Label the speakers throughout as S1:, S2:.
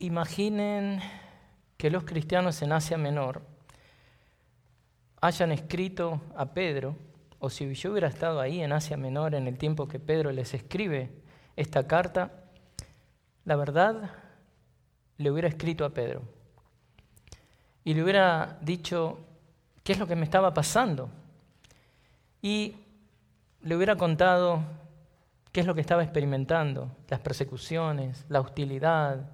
S1: Imaginen que los cristianos en Asia Menor hayan escrito a Pedro, o si yo hubiera estado ahí en Asia Menor en el tiempo que Pedro les escribe esta carta, la verdad le hubiera escrito a Pedro y le hubiera dicho qué es lo que me estaba pasando y le hubiera contado qué es lo que estaba experimentando, las persecuciones, la hostilidad.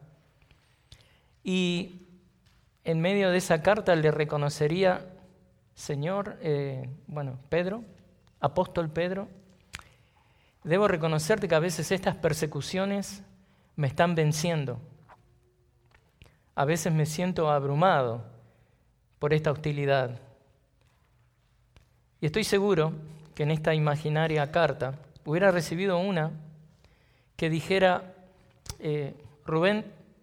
S1: Y en medio de esa carta le reconocería: Señor, Pedro, apóstol Pedro, debo reconocerte que a veces estas persecuciones me están venciendo. A veces me siento abrumado por esta hostilidad. Y estoy seguro que en esta imaginaria carta hubiera recibido una que dijera: Rubén,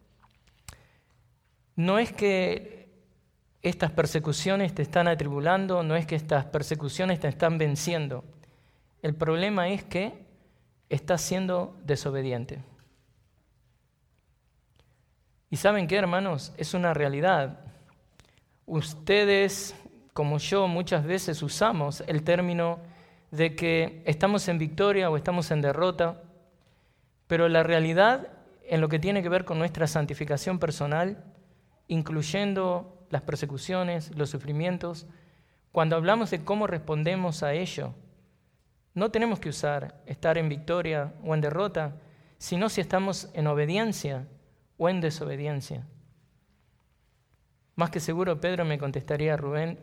S1: no es que estas persecuciones te están atribulando, no es que estas persecuciones te están venciendo. El problema es que estás siendo desobediente. ¿Y saben qué, hermanos? Es una realidad. Ustedes, como yo, muchas veces usamos el término de que estamos en victoria o estamos en derrota, pero la realidad en lo que tiene que ver con nuestra santificación personal, incluyendo las persecuciones, los sufrimientos, cuando hablamos de cómo respondemos a ello, no tenemos que usar estar en victoria o en derrota, sino si estamos en obediencia o en desobediencia. Más que seguro Pedro me contestaría: Rubén,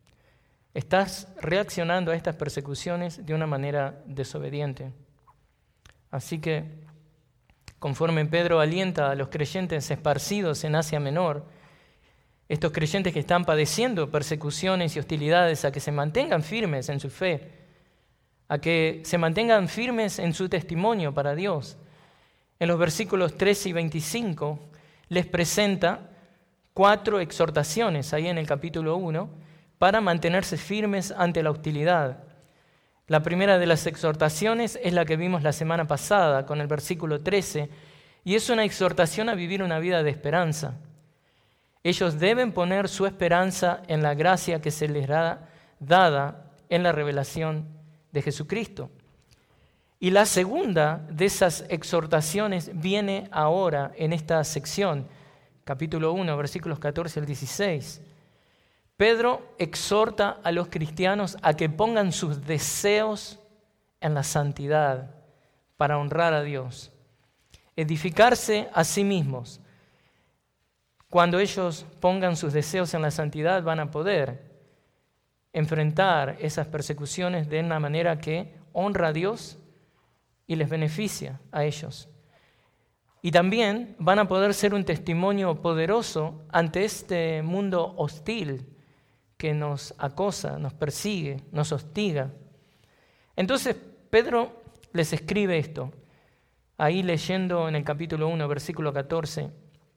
S1: estás reaccionando a estas persecuciones de una manera desobediente. Así que, conforme Pedro alienta a los creyentes esparcidos en Asia Menor, estos creyentes que están padeciendo persecuciones y hostilidades, a que se mantengan firmes en su fe, a que se mantengan firmes en su testimonio para Dios. En los versículos 13 y 25 les presenta 4 exhortaciones ahí en el capítulo 1 para mantenerse firmes ante la hostilidad. La primera de las exhortaciones es la que vimos la semana pasada con el versículo 13 y es una exhortación a vivir una vida de esperanza. Ellos deben poner su esperanza en la gracia que se les será dada en la revelación de Jesucristo. Y la segunda de esas exhortaciones viene ahora en esta sección, capítulo 1, versículos 14 al 16. Pedro exhorta a los cristianos a que pongan sus deseos en la santidad para honrar a Dios, edificarse a sí mismos. Cuando ellos pongan sus deseos en la santidad, van a poder enfrentar esas persecuciones de una manera que honra a Dios y les beneficia a ellos. Y también van a poder ser un testimonio poderoso ante este mundo hostil que nos acosa, nos persigue, nos hostiga. Entonces Pedro les escribe esto, ahí leyendo en el capítulo 1, versículo 14.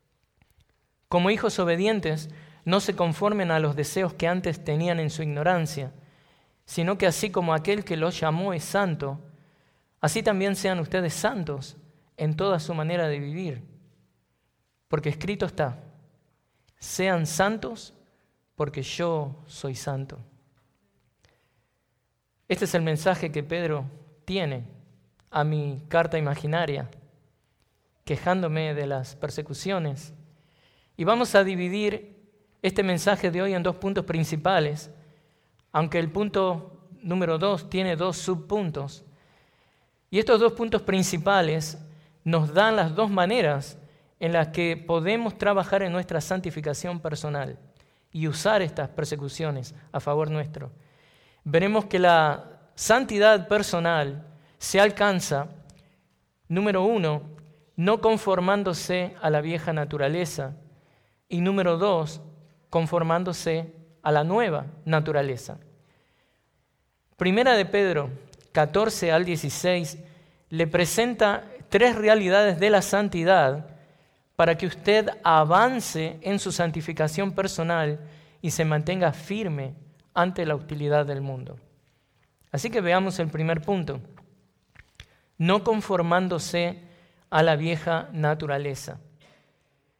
S1: Como hijos obedientes, no se conformen a los deseos que antes tenían en su ignorancia, sino que así como aquel que los llamó es santo, así también sean ustedes santos en toda su manera de vivir. Porque escrito está: sean santos porque yo soy santo. Este es el mensaje que Pedro tiene a mi carta imaginaria, quejándome de las persecuciones. Y vamos a dividir este mensaje de hoy en 2 puntos principales, aunque el punto número 2 tiene 2 subpuntos. Y estos 2 puntos principales nos dan las 2 maneras en las que podemos trabajar en nuestra santificación personal y usar estas persecuciones a favor nuestro. Veremos que la santidad personal se alcanza, número 1, no conformándose a la vieja naturaleza, y número 2, conformándose a la nueva naturaleza. Primera de Pedro 14 al 16 le presenta 3 realidades de la santidad para que usted avance en su santificación personal y se mantenga firme ante la hostilidad del mundo. Así que veamos el primer punto: no conformándose a la vieja naturaleza.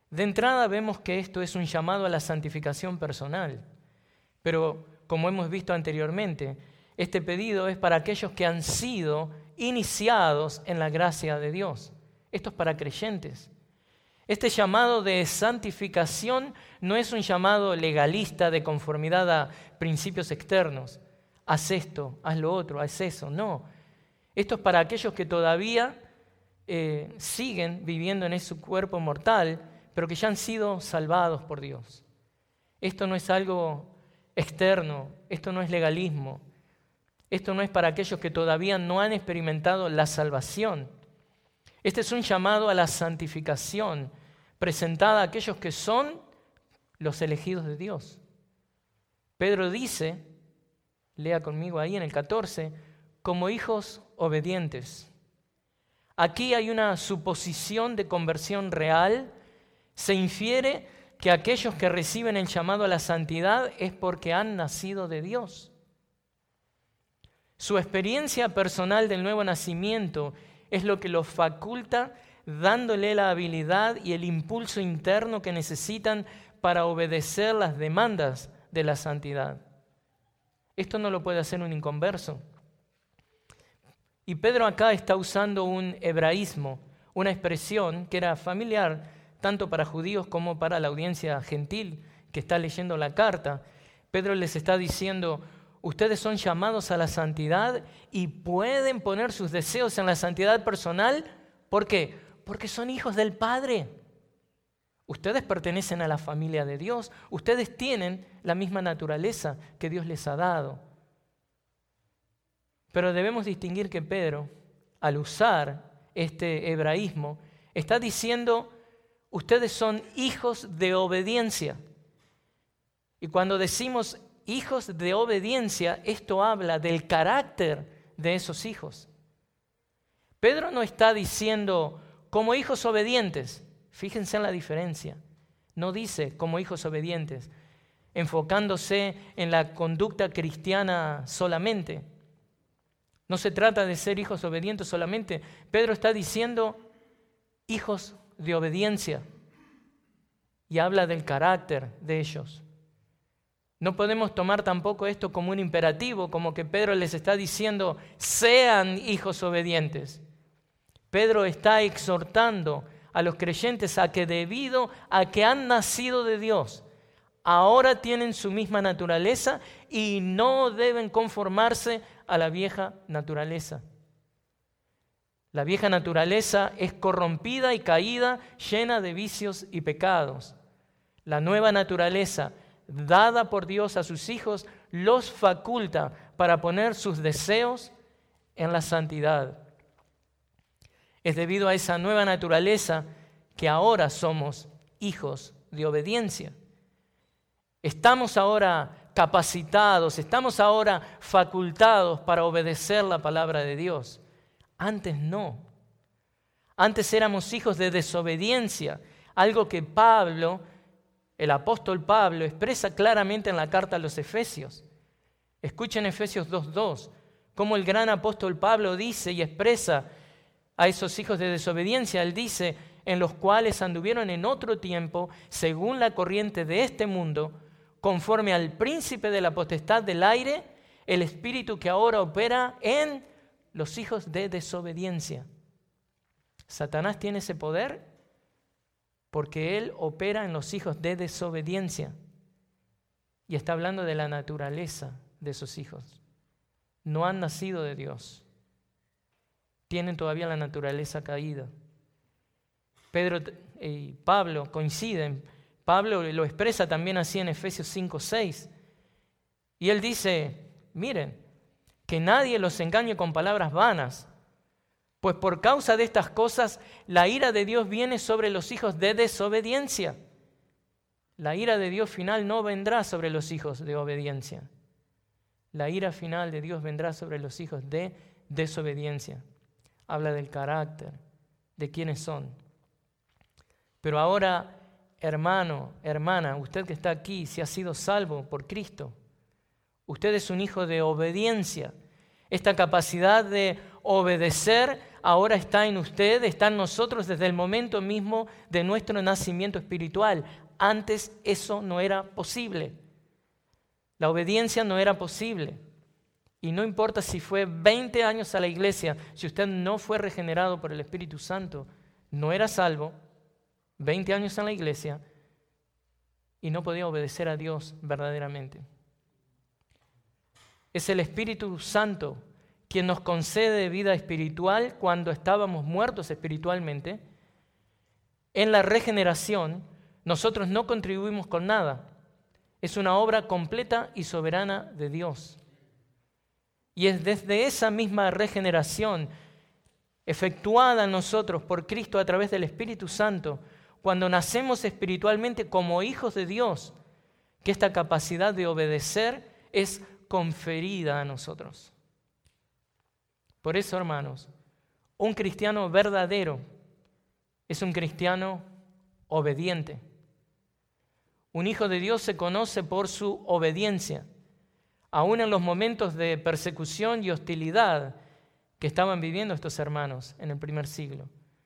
S1: De entrada vemos que esto es un llamado a la santificación personal, pero como hemos visto anteriormente, este pedido es para aquellos que han sido iniciados en la gracia de Dios. Esto es para creyentes. Este llamado de santificación no es un llamado legalista de conformidad a principios externos. Haz esto, haz lo otro, haz eso. No. Esto es para aquellos que todavía siguen viviendo en ese cuerpo mortal, pero que ya han sido salvados por Dios. Esto no es algo externo, esto no es legalismo. Esto no es para aquellos que todavía no han experimentado la salvación. Este es un llamado a la santificación presentada a aquellos que son los elegidos de Dios. Pedro dice, lea conmigo ahí en el 14, como hijos obedientes. Aquí hay una suposición de conversión real. Se infiere que aquellos que reciben el llamado a la santidad es porque han nacido de Dios. Su experiencia personal del nuevo nacimiento es lo que los faculta, dándole la habilidad y el impulso interno que necesitan para obedecer las demandas de la santidad. Esto no lo puede hacer un inconverso. Y Pedro acá está usando un hebraísmo, una expresión que era familiar tanto para judíos como para la audiencia gentil que está leyendo la carta. Pedro les está diciendo, ustedes son llamados a la santidad y pueden poner sus deseos en la santidad personal. ¿Por qué? Porque son hijos del Padre. Ustedes pertenecen a la familia de Dios. Ustedes tienen la misma naturaleza que Dios les ha dado. Pero debemos distinguir que Pedro, al usar este hebraísmo, está diciendo, ustedes son hijos de obediencia. Y cuando decimos hijos de obediencia, esto habla del carácter de esos hijos. Pedro no está diciendo como hijos obedientes. Fíjense en la diferencia. No dice como hijos obedientes, enfocándose en la conducta cristiana solamente. No se trata de ser hijos obedientes solamente. Pedro está diciendo hijos de obediencia y habla del carácter de ellos. No podemos tomar tampoco esto como un imperativo, como que Pedro les está diciendo, sean hijos obedientes. Pedro está exhortando a los creyentes a que debido a que han nacido de Dios, ahora tienen su misma naturaleza y no deben conformarse a la vieja naturaleza. La vieja naturaleza es corrompida y caída, llena de vicios y pecados. La nueva naturaleza, dada por Dios a sus hijos, los faculta para poner sus deseos en la santidad. Es debido a esa nueva naturaleza que ahora somos hijos de obediencia. Estamos ahora capacitados, estamos ahora facultados para obedecer la palabra de Dios. Antes no. Antes éramos hijos de desobediencia, algo que Pablo, el apóstol Pablo, expresa claramente en la carta a los Efesios. Escuchen Efesios 2:2, cómo el gran apóstol Pablo dice y expresa a esos hijos de desobediencia. Él dice, en los cuales anduvieron en otro tiempo, según la corriente de este mundo, conforme al príncipe de la potestad del aire, el espíritu que ahora opera en los hijos de desobediencia. Satanás tiene ese poder porque él opera en los hijos de desobediencia. Y está hablando de la naturaleza de esos hijos. No han nacido de Dios. Tienen todavía la naturaleza caída. Pedro y Pablo coinciden. Pablo lo expresa también así en Efesios 5:6. Y él dice, miren, que nadie los engañe con palabras vanas, pues por causa de estas cosas la ira de Dios viene sobre los hijos de desobediencia. La ira de Dios final no vendrá sobre los hijos de obediencia. La ira final de Dios vendrá sobre los hijos de desobediencia. Habla del carácter, de quiénes son. Pero ahora, hermano, hermana, usted que está aquí, si ha sido salvo por Cristo, usted es un hijo de obediencia. Esta capacidad de obedecer ahora está en usted, está en nosotros desde el momento mismo de nuestro nacimiento espiritual. Antes eso no era posible. La obediencia no era posible. Y no importa si fue 20 años a la iglesia, si usted no fue regenerado por el Espíritu Santo, no era salvo, 20 años en la iglesia, y no podía obedecer a Dios verdaderamente. Es el Espíritu Santo quien nos concede vida espiritual cuando estábamos muertos espiritualmente. En la regeneración, nosotros no contribuimos con nada. Es una obra completa y soberana de Dios. Y es desde esa misma regeneración, efectuada en nosotros por Cristo a través del Espíritu Santo, cuando nacemos espiritualmente como hijos de Dios, que esta capacidad de obedecer es conferida a nosotros. Por eso, hermanos, un cristiano verdadero es un cristiano obediente. Un hijo de Dios se conoce por su obediencia, aún en los momentos de persecución y hostilidad que estaban viviendo estos hermanos en el primer siglo.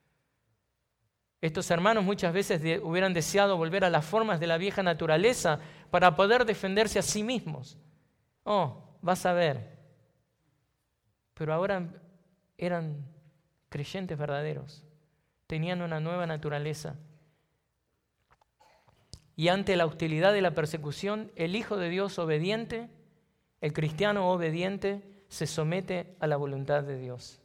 S1: Estos hermanos muchas veces hubieran deseado volver a las formas de la vieja naturaleza para poder defenderse a sí mismos. Oh, vas a ver. Pero ahora eran creyentes verdaderos. Tenían una nueva naturaleza. Y ante la hostilidad y la persecución, el Hijo de Dios obediente, el cristiano obediente, se somete a la voluntad de Dios.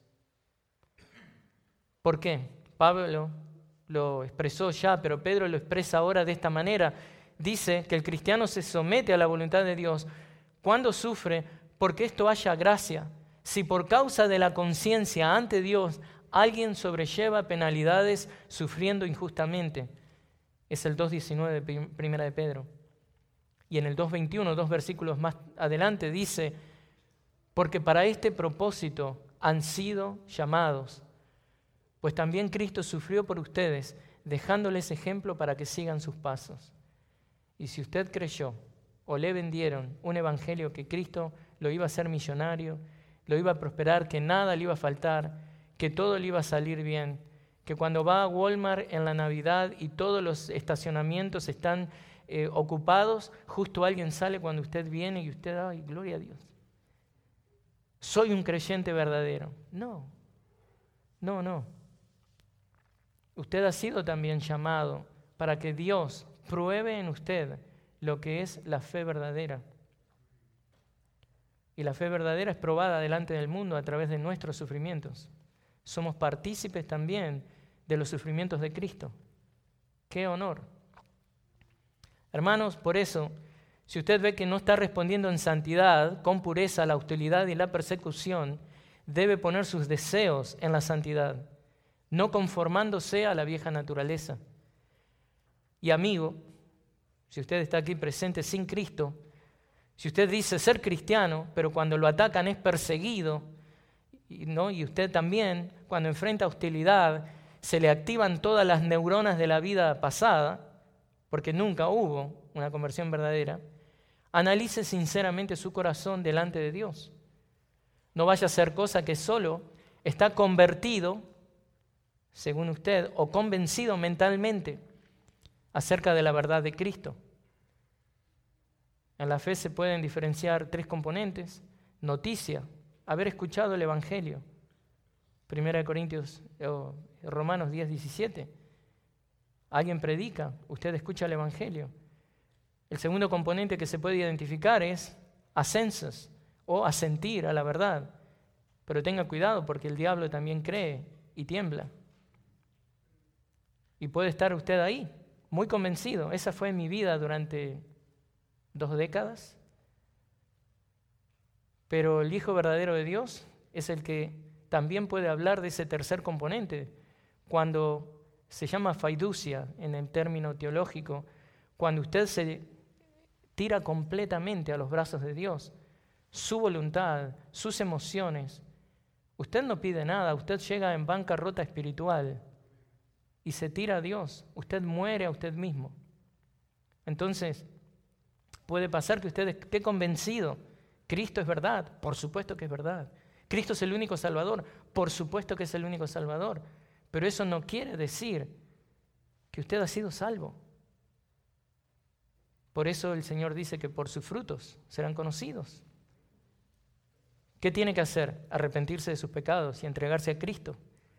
S1: ¿Por qué? Pablo lo expresó ya, pero Pedro lo expresa ahora de esta manera. Dice que el cristiano se somete a la voluntad de Dios cuando sufre, porque esto haya gracia. Si por causa de la conciencia ante Dios alguien sobrelleva penalidades sufriendo injustamente. Es el 2.19 de Primera de Pedro. Y en el 2.21, 2 versículos más adelante, dice: porque para este propósito han sido llamados, pues también Cristo sufrió por ustedes, dejándoles ejemplo para que sigan sus pasos. Y si usted creyó o le vendieron un evangelio que Cristo lo iba a hacer millonario, lo iba a prosperar, que nada le iba a faltar, que todo le iba a salir bien, que cuando va a Walmart en la Navidad y todos los estacionamientos están ocupados, justo alguien sale cuando usted viene y usted, ¡ay, gloria a Dios! Soy un creyente verdadero. No. Usted ha sido también llamado para que Dios pruebe en usted lo que es la fe verdadera. Y la fe verdadera es probada delante del mundo a través de nuestros sufrimientos. Somos partícipes también de los sufrimientos de Cristo. ¡Qué honor! Hermanos, por eso, si usted ve que no está respondiendo en santidad, con pureza a la hostilidad y la persecución, debe poner sus deseos en la santidad, no conformándose a la vieja naturaleza. Y amigo, si usted está aquí presente sin Cristo, si usted dice ser cristiano, pero cuando lo atacan es perseguido, y usted también, cuando enfrenta hostilidad, se le activan todas las neuronas de la vida pasada, porque nunca hubo una conversión verdadera, analice sinceramente su corazón delante de Dios. No vaya a ser cosa que solo está convertido, según usted, o convencido mentalmente acerca de la verdad de Cristo. En la fe se pueden diferenciar 3 componentes: noticia, haber escuchado el Evangelio, 1 Corintios, Romanos 10:17. Alguien predica, usted escucha el Evangelio. El segundo componente que se puede identificar es ascensos, o asentir a la verdad. Pero tenga cuidado porque el diablo también cree y tiembla. Y puede estar usted ahí, muy convencido. Esa fue mi vida durante 2 décadas. Pero el Hijo verdadero de Dios es el que también puede hablar de ese tercer componente, cuando se llama fiducia en el término teológico, cuando usted se tira completamente a los brazos de Dios, su voluntad, sus emociones. Usted no pide nada, usted llega en bancarrota espiritual y se tira a Dios, usted muere a usted mismo. Entonces, puede pasar que usted esté convencido, Cristo es verdad, por supuesto que es verdad. Cristo es el único Salvador, Por supuesto que es el único Salvador, pero eso no quiere decir que usted ha sido salvo. Por eso el Señor dice que por sus frutos serán conocidos. ¿Qué tiene que hacer? Arrepentirse de sus pecados y entregarse a Cristo.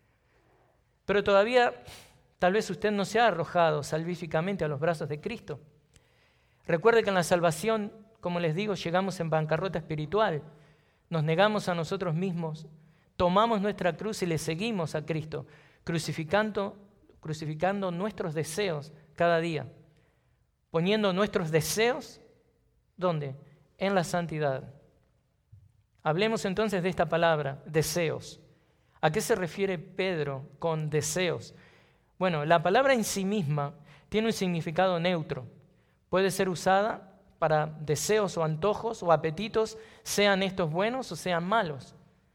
S1: Pero todavía tal vez usted no se ha arrojado salvíficamente a los brazos de Cristo. Recuerde que en la salvación, como les digo, llegamos en bancarrota espiritual. Nos negamos a nosotros mismos, tomamos nuestra cruz y le seguimos a Cristo, crucificando nuestros deseos cada día, poniendo nuestros deseos, ¿dónde? En la santidad. Hablemos entonces de esta palabra, deseos. ¿A qué se refiere Pedro con deseos? Bueno, la palabra en sí misma tiene un significado neutro. Puede ser usada para deseos o antojos o apetitos, sean estos buenos o sean malos.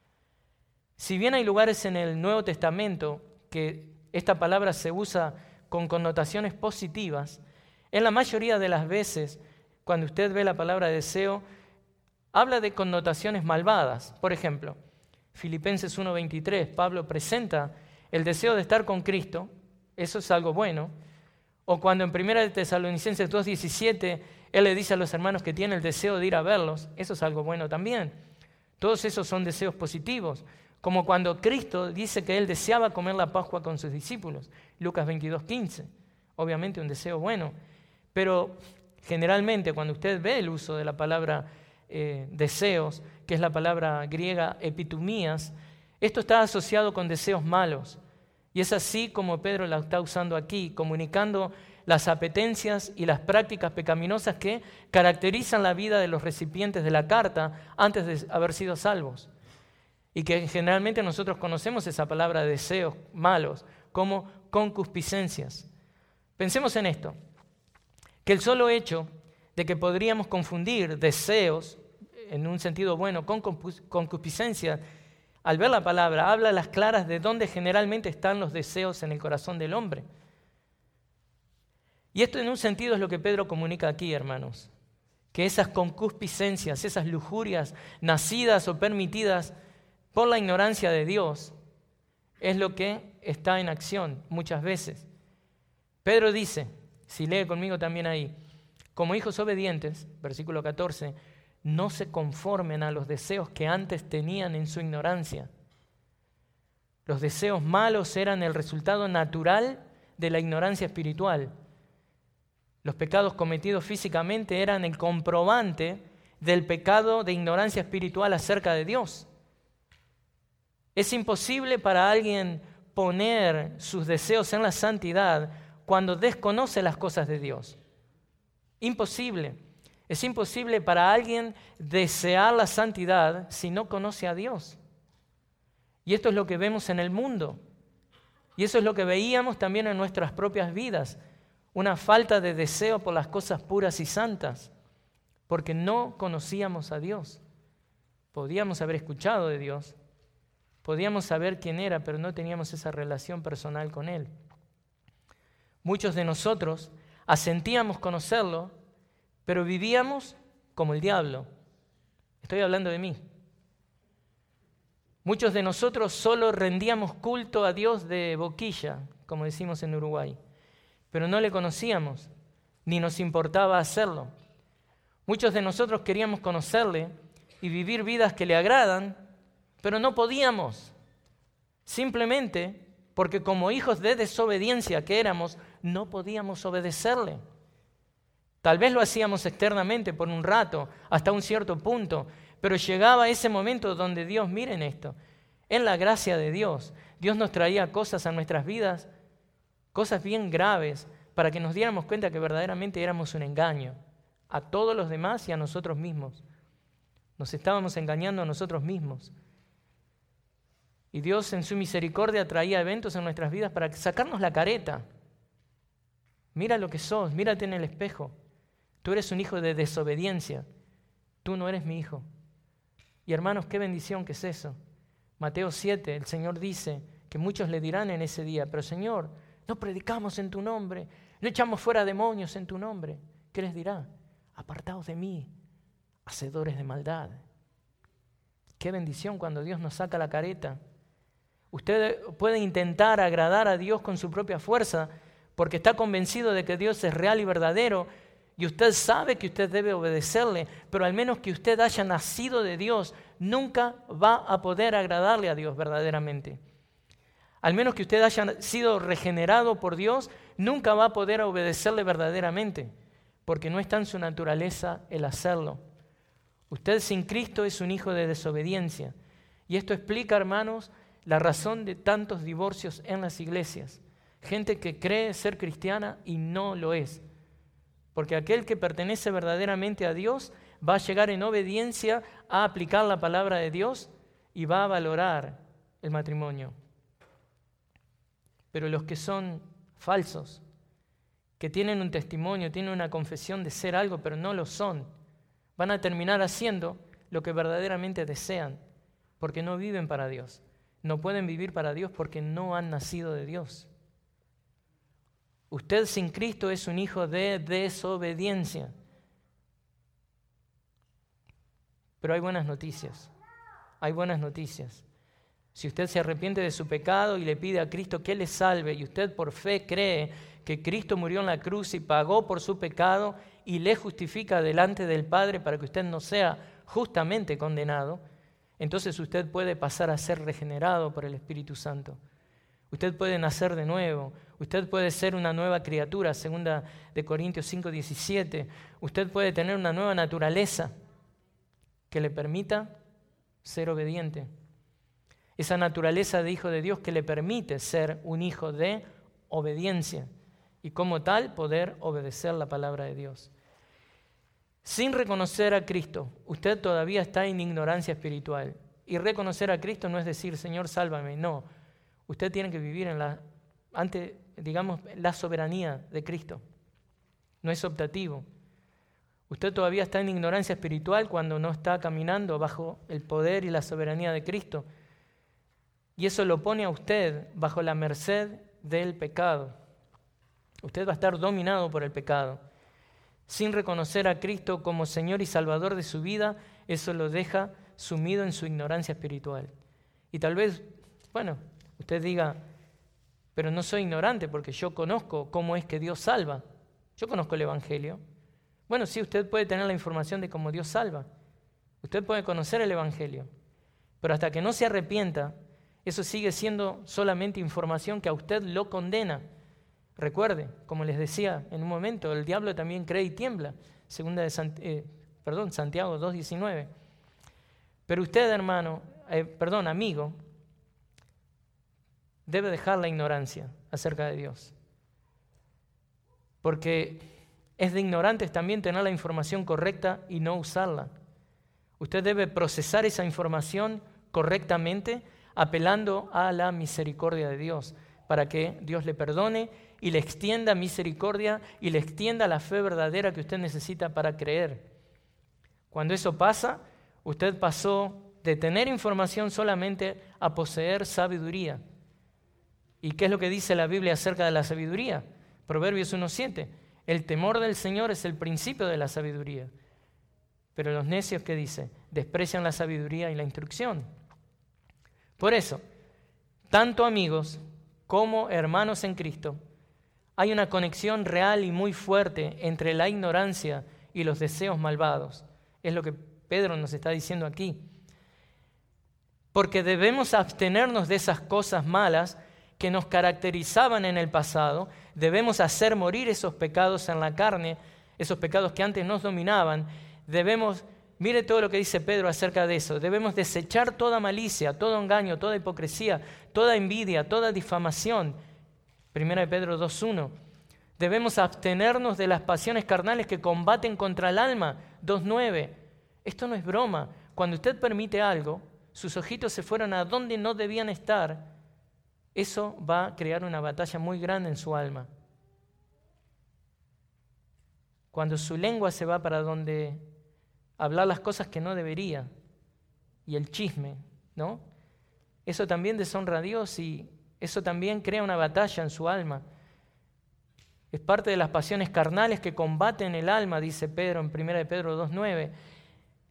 S1: Si bien hay lugares en el Nuevo Testamento que esta palabra se usa con connotaciones positivas, en la mayoría de las veces, cuando usted ve la palabra deseo, habla de connotaciones malvadas. Por ejemplo, Filipenses 1:23, Pablo presenta el deseo de estar con Cristo, eso es algo bueno. O cuando en 1 Tesalonicenses 2:17, él le dice a los hermanos que tienen el deseo de ir a verlos, eso es algo bueno también. Todos esos son deseos positivos. Como cuando Cristo dice que él deseaba comer la Pascua con sus discípulos, Lucas 22:15. Obviamente un deseo bueno. Pero generalmente cuando usted ve el uso de la palabra deseos, que es la palabra griega epitumías, esto está asociado con deseos malos. Y es así como Pedro la está usando aquí, comunicando las apetencias y las prácticas pecaminosas que caracterizan la vida de los recipientes de la carta antes de haber sido salvos. Y que generalmente nosotros conocemos esa palabra deseos malos como concupiscencias. Pensemos en esto, que el solo hecho de que podríamos confundir deseos, en un sentido bueno, con concupiscencia, al ver la palabra, habla a las claras de dónde generalmente están los deseos en el corazón del hombre. Y esto en un sentido es lo que Pedro comunica aquí, hermanos, que esas concupiscencias, esas lujurias nacidas o permitidas por la ignorancia de Dios, es lo que está en acción muchas veces. Pedro dice, si lee conmigo también ahí, como hijos obedientes, versículo 14, no se conformen a los deseos que antes tenían en su ignorancia. Los deseos malos eran el resultado natural de la ignorancia espiritual. Los pecados cometidos físicamente eran el comprobante del pecado de ignorancia espiritual acerca de Dios. Es imposible para alguien poner sus deseos en la santidad cuando desconoce las cosas de Dios. Imposible. Es imposible para alguien desear la santidad si no conoce a Dios. Y esto es lo que vemos en el mundo. Y eso es lo que veíamos también en nuestras propias vidas. Una falta de deseo por las cosas puras y santas, porque no conocíamos a Dios. Podíamos haber escuchado de Dios, podíamos saber quién era, pero no teníamos esa relación personal con Él. Muchos de nosotros asentíamos conocerlo, pero vivíamos como el diablo. Estoy hablando de mí. Muchos de nosotros solo rendíamos culto a Dios de boquilla, como decimos en Uruguay, pero no le conocíamos, ni nos importaba hacerlo. Muchos de nosotros queríamos conocerle y vivir vidas que le agradan, pero no podíamos, simplemente porque como hijos de desobediencia que éramos, no podíamos obedecerle. Tal vez lo hacíamos externamente por un rato, hasta un cierto punto, pero llegaba ese momento donde Dios, miren esto, en la gracia de Dios, Dios nos traía cosas a nuestras vidas, cosas bien graves, para que nos diéramos cuenta que verdaderamente éramos un engaño a todos los demás y a nosotros mismos. Nos estábamos engañando a nosotros mismos. Y Dios en su misericordia traía eventos en nuestras vidas para sacarnos la careta. Mira lo que sos, mírate en el espejo. Tú eres un hijo de desobediencia. Tú no eres mi hijo. Y hermanos, qué bendición que es eso. Mateo 7, el Señor dice que muchos le dirán en ese día, pero Señor, no predicamos en tu nombre, no echamos fuera demonios en tu nombre. ¿Qué les dirá? Apartaos de mí, hacedores de maldad. Qué bendición cuando Dios nos saca la careta Usted puede intentar agradar a Dios con su propia fuerza porque está convencido de que Dios es real y verdadero y usted sabe que usted debe obedecerle, pero al menos que usted haya nacido de Dios, nunca va a poder agradarle a Dios verdaderamente. Al menos que usted haya sido regenerado por Dios, nunca va a poder obedecerle verdaderamente, porque no está en su naturaleza el hacerlo. Usted sin Cristo es un hijo de desobediencia. Y esto explica, hermanos, la razón de tantos divorcios en las iglesias. Gente que cree ser cristiana y no lo es. Porque aquel que pertenece verdaderamente a Dios va a llegar en obediencia a aplicar la palabra de Dios y va a valorar el matrimonio. Pero los que son falsos, que tienen un testimonio, tienen una confesión de ser algo, pero no lo son, van a terminar haciendo lo que verdaderamente desean, porque no viven para Dios. No pueden vivir para Dios porque no han nacido de Dios. Usted sin Cristo es un hijo de desobediencia. Pero hay buenas noticias. Hay buenas noticias. Si usted se arrepiente de su pecado y le pide a Cristo que le salve y usted por fe cree que Cristo murió en la cruz y pagó por su pecado y le justifica delante del Padre para que usted no sea justamente condenado, entonces usted puede pasar a ser regenerado por el Espíritu Santo. Usted puede nacer de nuevo. Usted puede ser una nueva criatura, 2 Corintios 5:17. Usted puede tener una nueva naturaleza que le permita ser obediente. Esa naturaleza de hijo de Dios que le permite ser un hijo de obediencia y como tal poder obedecer la palabra de Dios. Sin reconocer a Cristo, usted todavía está en ignorancia espiritual. Y reconocer a Cristo no es decir, Señor, sálvame. No, usted tiene que vivir ante la soberanía de Cristo. No es optativo. Usted todavía está en ignorancia espiritual cuando no está caminando bajo el poder y la soberanía de Cristo. Y eso lo pone a usted bajo la merced del pecado. Usted va a estar dominado por el pecado. Sin reconocer a Cristo como Señor y Salvador de su vida, eso lo deja sumido en su ignorancia espiritual. Y tal vez, usted diga, pero no soy ignorante porque yo conozco cómo es que Dios salva. Yo conozco el Evangelio. Bueno, sí, usted puede tener la información de cómo Dios salva. Usted puede conocer el Evangelio. Pero hasta que no se arrepienta, eso sigue siendo solamente información que a usted lo condena. Recuerde, como les decía en un momento, el diablo también cree y tiembla. Santiago 2:19. Pero usted, amigo, debe dejar la ignorancia acerca de Dios. Porque es de ignorantes también tener la información correcta y no usarla. Usted debe procesar esa información correctamente apelando a la misericordia de Dios para que Dios le perdone y le extienda misericordia y le extienda la fe verdadera que usted necesita para creer. Cuando eso pasa, usted pasó de tener información solamente a poseer sabiduría. ¿Y qué es lo que dice la Biblia acerca de la sabiduría? Proverbios 1:7. El temor del Señor es el principio de la sabiduría. Pero los necios, ¿qué dice? Desprecian la sabiduría y la instrucción. Por eso, tanto amigos como hermanos en Cristo, hay una conexión real y muy fuerte entre la ignorancia y los deseos malvados. Es lo que Pedro nos está diciendo aquí. Porque debemos abstenernos de esas cosas malas que nos caracterizaban en el pasado. Debemos hacer morir esos pecados en la carne, esos pecados que antes nos dominaban. Mire todo lo que dice Pedro acerca de eso. Debemos desechar toda malicia, todo engaño, toda hipocresía, toda envidia, toda difamación. 1 Pedro 2:1. Debemos abstenernos de las pasiones carnales que combaten contra el alma. 2:9. Esto no es broma. Cuando usted permite algo, sus ojitos se fueron a donde no debían estar, eso va a crear una batalla muy grande en su alma. Cuando su lengua se va para donde hablar las cosas que no debería, y el chisme, ¿no? Eso también deshonra a Dios y eso también crea una batalla en su alma. Es parte de las pasiones carnales que combaten el alma, dice Pedro en 1 Pedro 2:9.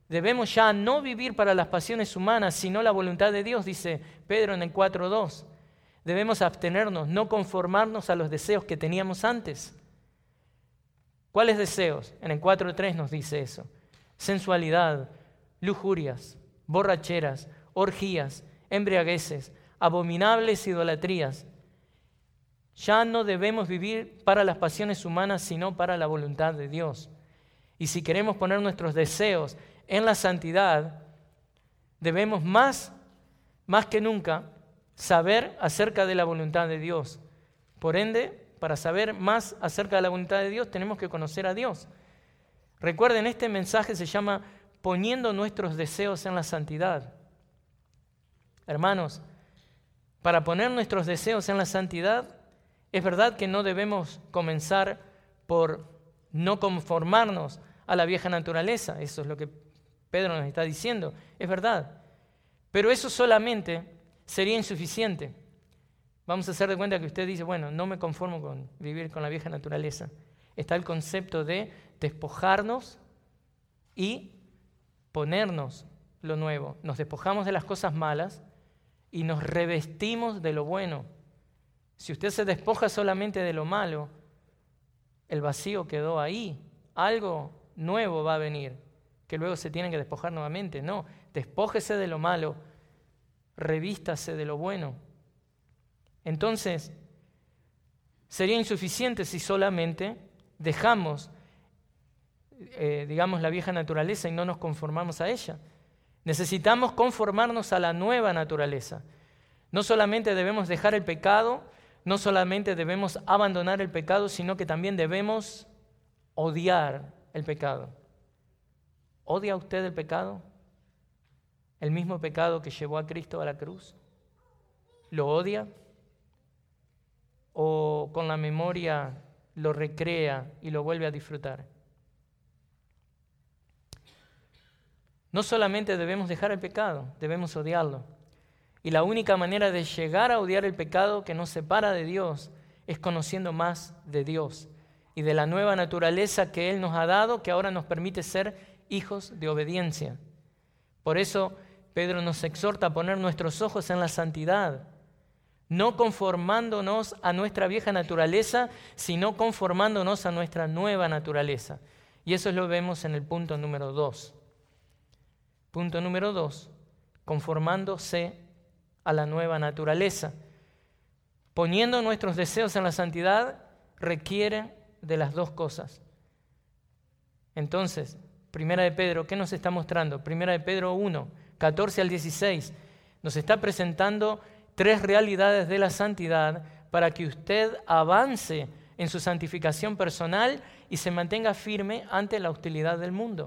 S1: Debemos ya no vivir para las pasiones humanas, sino la voluntad de Dios, dice Pedro en el 4:2. Debemos abstenernos, no conformarnos a los deseos que teníamos antes. ¿Cuáles deseos? En el 4:3 nos dice eso. Sensualidad, lujurias, borracheras, orgías, embriagueces, abominables idolatrías. Ya no debemos vivir para las pasiones humanas, sino para la voluntad de Dios. Y si queremos poner nuestros deseos en la santidad, debemos más que nunca saber acerca de la voluntad de Dios. Por ende, para saber más acerca de la voluntad de Dios, tenemos que conocer a Dios. Recuerden, este mensaje se llama poniendo nuestros deseos en la santidad. Hermanos, para poner nuestros deseos en la santidad, es verdad que no debemos comenzar por no conformarnos a la vieja naturaleza. Eso es lo que Pedro nos está diciendo. Es verdad. Pero eso solamente sería insuficiente. Vamos a hacer de cuenta que usted dice, bueno, no me conformo con vivir con la vieja naturaleza. Está el concepto de despojarnos y ponernos lo nuevo. Nos despojamos de las cosas malas y nos revestimos de lo bueno. Si usted se despoja solamente de lo malo, el vacío quedó ahí. Algo nuevo va a venir, que luego se tiene que despojar nuevamente. No, despójese de lo malo, revístase de lo bueno. Entonces, sería insuficiente si solamente dejamos, la vieja naturaleza y no nos conformamos a ella. Necesitamos conformarnos a la nueva naturaleza. No solamente debemos dejar el pecado, no solamente debemos abandonar el pecado, sino que también debemos odiar el pecado. ¿Odia usted el pecado? ¿El mismo pecado que llevó a Cristo a la cruz? ¿Lo odia? ¿O con la memoria lo recrea y lo vuelve a disfrutar? No solamente debemos dejar el pecado, debemos odiarlo. Y la única manera de llegar a odiar el pecado que nos separa de Dios es conociendo más de Dios y de la nueva naturaleza que Él nos ha dado, que ahora nos permite ser hijos de obediencia. Por eso Pedro nos exhorta a poner nuestros ojos en la santidad, no conformándonos a nuestra vieja naturaleza, sino conformándonos a nuestra nueva naturaleza. Y eso lo vemos en el punto número 2. Punto número 2, conformándose a la nueva naturaleza. Poniendo nuestros deseos en la santidad requiere de las dos cosas. Entonces, Primera de Pedro, ¿qué nos está mostrando? Primera de Pedro 1, 14 al 16, nos está presentando 3 realidades de la santidad para que usted avance en su santificación personal y se mantenga firme ante la hostilidad del mundo.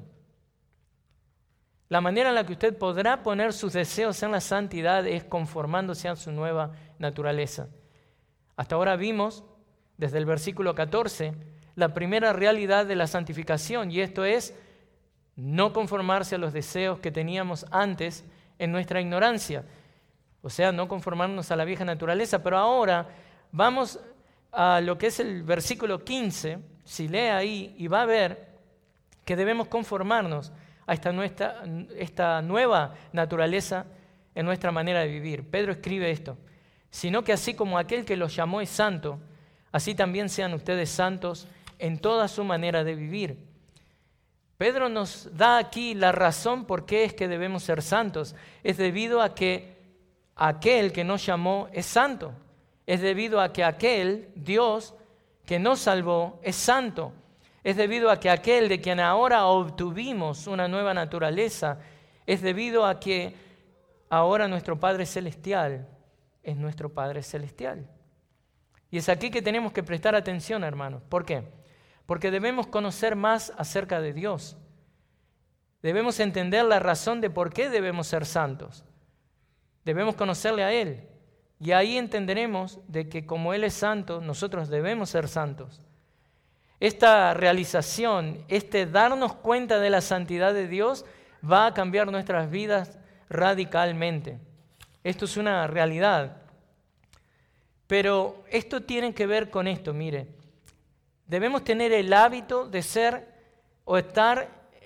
S1: La manera en la que usted podrá poner sus deseos en la santidad es conformándose a su nueva naturaleza. Hasta ahora vimos, desde el versículo 14, la primera realidad de la santificación, y esto es no conformarse a los deseos que teníamos antes en nuestra ignorancia. O sea, no conformarnos a la vieja naturaleza. Pero ahora vamos a lo que es el versículo 15, si lee ahí, y va a ver que debemos conformarnos a esta nueva naturaleza en nuestra manera de vivir. Pedro escribe esto: sino que así como aquel que los llamó es santo, así también sean ustedes santos en toda su manera de vivir. Pedro nos da aquí la razón por qué es que debemos ser santos. Es debido a que aquel que nos llamó es santo. Es debido a que aquel, Dios, que nos salvó es santo. Es debido a que aquel de quien ahora obtuvimos una nueva naturaleza, es debido a que ahora nuestro Padre Celestial es nuestro Padre Celestial. Y es aquí que tenemos que prestar atención, hermanos. ¿Por qué? Porque debemos conocer más acerca de Dios. Debemos entender la razón de por qué debemos ser santos. Debemos conocerle a Él. Y ahí entenderemos de que como Él es santo, nosotros debemos ser santos. Esta realización, darnos cuenta de la santidad de Dios, va a cambiar nuestras vidas radicalmente. Esto es una realidad. Pero esto tiene que ver con esto, mire. Debemos tener el hábito de ser o estar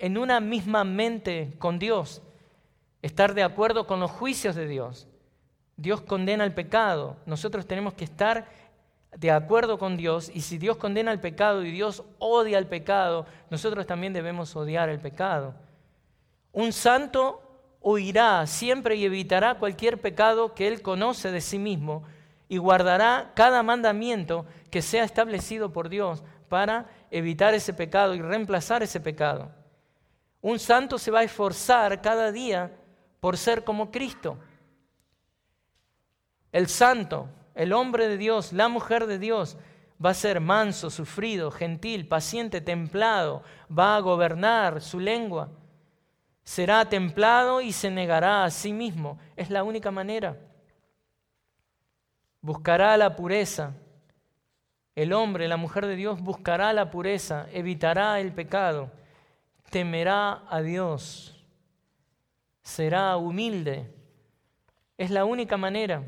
S1: en una misma mente con Dios, estar de acuerdo con los juicios de Dios. Dios condena el pecado, nosotros tenemos que estar de acuerdo con Dios, y si Dios condena el pecado y Dios odia el pecado, nosotros también debemos odiar el pecado. Un santo huirá siempre y evitará cualquier pecado que él conoce de sí mismo y guardará cada mandamiento que sea establecido por Dios para evitar ese pecado y reemplazar ese pecado. Un santo se va a esforzar cada día por ser como Cristo. El santo, el hombre de Dios, la mujer de Dios, va a ser manso, sufrido, gentil, paciente, templado, va a gobernar su lengua. Será templado y se negará a sí mismo. Es la única manera. Buscará la pureza. El hombre, la mujer de Dios buscará la pureza, evitará el pecado, temerá a Dios, será humilde. Es la única manera.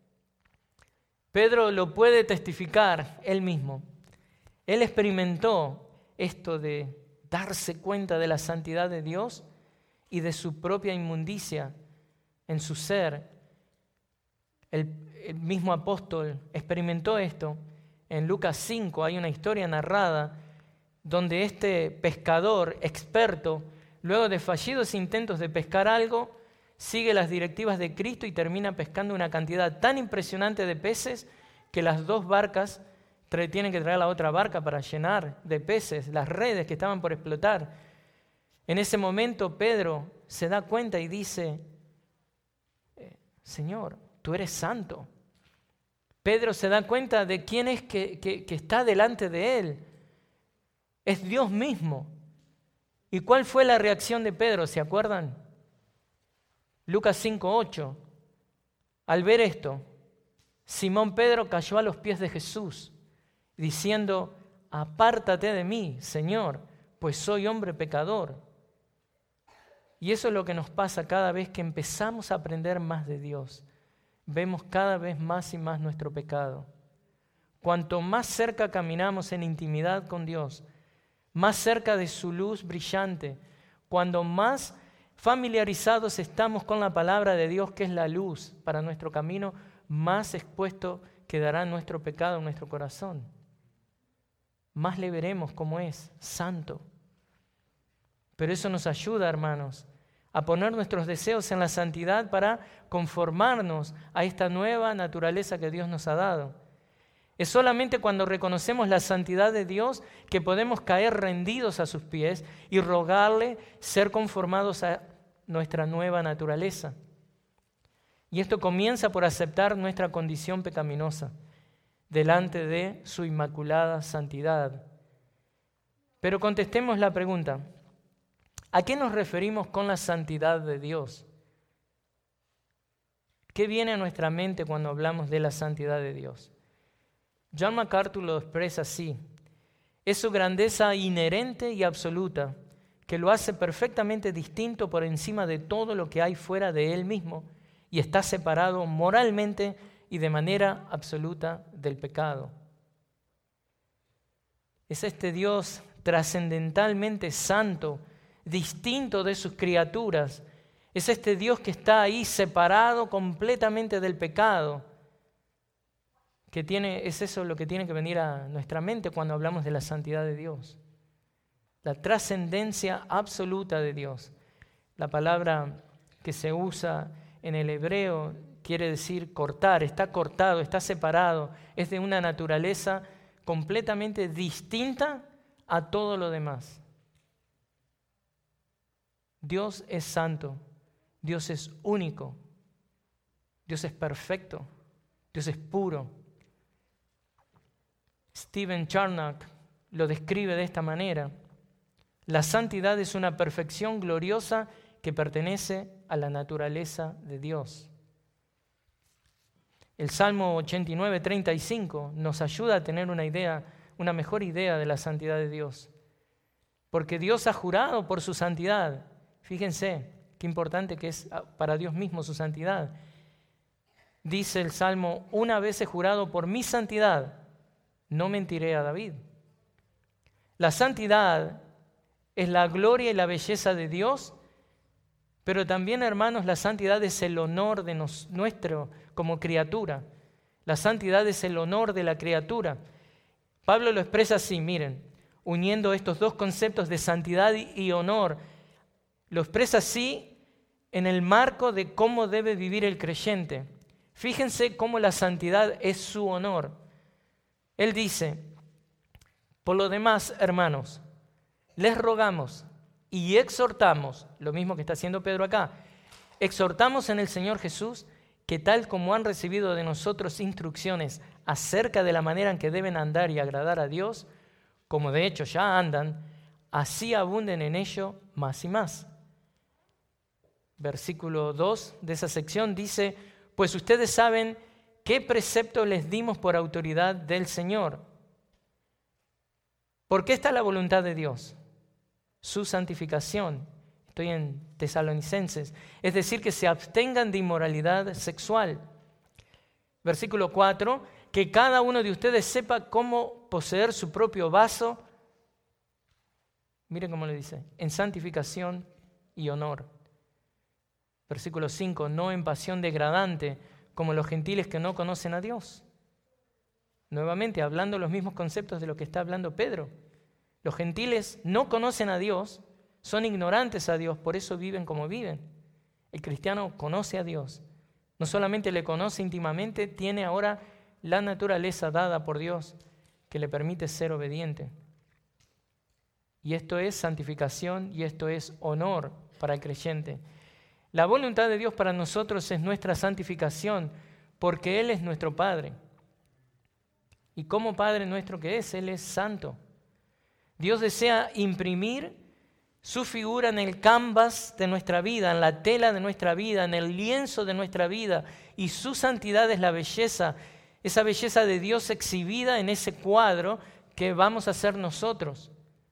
S1: Pedro lo puede testificar él mismo. Él experimentó esto de darse cuenta de la santidad de Dios y de su propia inmundicia en su ser. El mismo apóstol experimentó esto. En Lucas 5 hay una historia narrada donde este pescador experto, luego de fallidos intentos de pescar algo, sigue las directivas de Cristo y termina pescando una cantidad tan impresionante de peces que las dos barcas tienen que traer la otra barca para llenar de peces las redes que estaban por explotar. En ese momento Pedro se da cuenta y dice, Señor, tú eres santo. Pedro se da cuenta de quién es que está delante de él. Es Dios mismo. ¿Y cuál fue la reacción de Pedro? ¿Se acuerdan? Lucas 5:8. Al ver esto, Simón Pedro cayó a los pies de Jesús, diciendo, apártate de mí, Señor, pues soy hombre pecador. Y eso es lo que nos pasa cada vez que empezamos a aprender más de Dios. Vemos cada vez más y más nuestro pecado. Cuanto más cerca caminamos en intimidad con Dios, más cerca de su luz brillante, cuando más familiarizados estamos con la palabra de Dios, que es la luz para nuestro camino, más expuesto quedará nuestro pecado en nuestro corazón. Más le veremos como es, santo. Pero eso nos ayuda, hermanos, a poner nuestros deseos en la santidad para conformarnos a esta nueva naturaleza que Dios nos ha dado. Es solamente cuando reconocemos la santidad de Dios que podemos caer rendidos a sus pies y rogarle ser conformados a nuestra nueva naturaleza. Y esto comienza por aceptar nuestra condición pecaminosa delante de su inmaculada santidad. Pero contestemos la pregunta, ¿a qué nos referimos con la santidad de Dios? ¿Qué viene a nuestra mente cuando hablamos de la santidad de Dios? John MacArthur lo expresa así: es su grandeza inherente y absoluta, que lo hace perfectamente distinto por encima de todo lo que hay fuera de él mismo y está separado moralmente y de manera absoluta del pecado. Es este Dios trascendentalmente santo, distinto de sus criaturas. Es este Dios que está ahí separado completamente del pecado. Es eso lo que tiene que venir a nuestra mente cuando hablamos de la santidad de Dios. La trascendencia absoluta de Dios. La palabra que se usa en el hebreo quiere decir cortar, está cortado, está separado, es de una naturaleza completamente distinta a todo lo demás. Dios es santo, Dios es único, Dios es perfecto, Dios es puro. Stephen Charnock lo describe de esta manera: la santidad es una perfección gloriosa que pertenece a la naturaleza de Dios. El Salmo 89:35 nos ayuda a tener una mejor idea de la santidad de Dios. Porque Dios ha jurado por su santidad. Fíjense qué importante que es para Dios mismo su santidad. Dice el Salmo: una vez he jurado por mi santidad, no mentiré a David. La santidad es la gloria y la belleza de Dios, pero también, hermanos, la santidad es el honor de nuestro como criatura. La santidad es el honor de la criatura. Pablo lo expresa así, miren, uniendo estos dos conceptos de santidad y honor. Lo expresa así en el marco de cómo debe vivir el creyente. Fíjense cómo la santidad es su honor. Él dice, por lo demás, hermanos, les rogamos y exhortamos, lo mismo que está haciendo Pedro acá, exhortamos en el Señor Jesús que tal como han recibido de nosotros instrucciones acerca de la manera en que deben andar y agradar a Dios, como de hecho ya andan, así abunden en ello más y más. Versículo 2 de esa sección dice, pues ustedes saben qué precepto les dimos por autoridad del Señor. ¿Por qué está la voluntad de Dios? Su santificación. Estoy en Tesalonicenses. Es decir, que se abstengan de inmoralidad sexual. Versículo 4, que cada uno de ustedes sepa cómo poseer su propio vaso. Miren cómo le dice, en santificación y honor. Versículo 5, no en pasión degradante, como los gentiles que no conocen a Dios. Nuevamente, hablando los mismos conceptos de lo que está hablando Pedro. Los gentiles no conocen a Dios, son ignorantes a Dios, por eso viven como viven. El cristiano conoce a Dios. No solamente le conoce íntimamente, tiene ahora la naturaleza dada por Dios que le permite ser obediente. Y esto es santificación y esto es honor para el creyente. La voluntad de Dios para nosotros es nuestra santificación, porque Él es nuestro Padre. Y como Padre nuestro que es, Él es santo. Dios desea imprimir su figura en el canvas de nuestra vida, en la tela de nuestra vida, en el lienzo de nuestra vida. Y su santidad es la belleza, esa belleza de Dios exhibida en ese cuadro que vamos a hacer nosotros.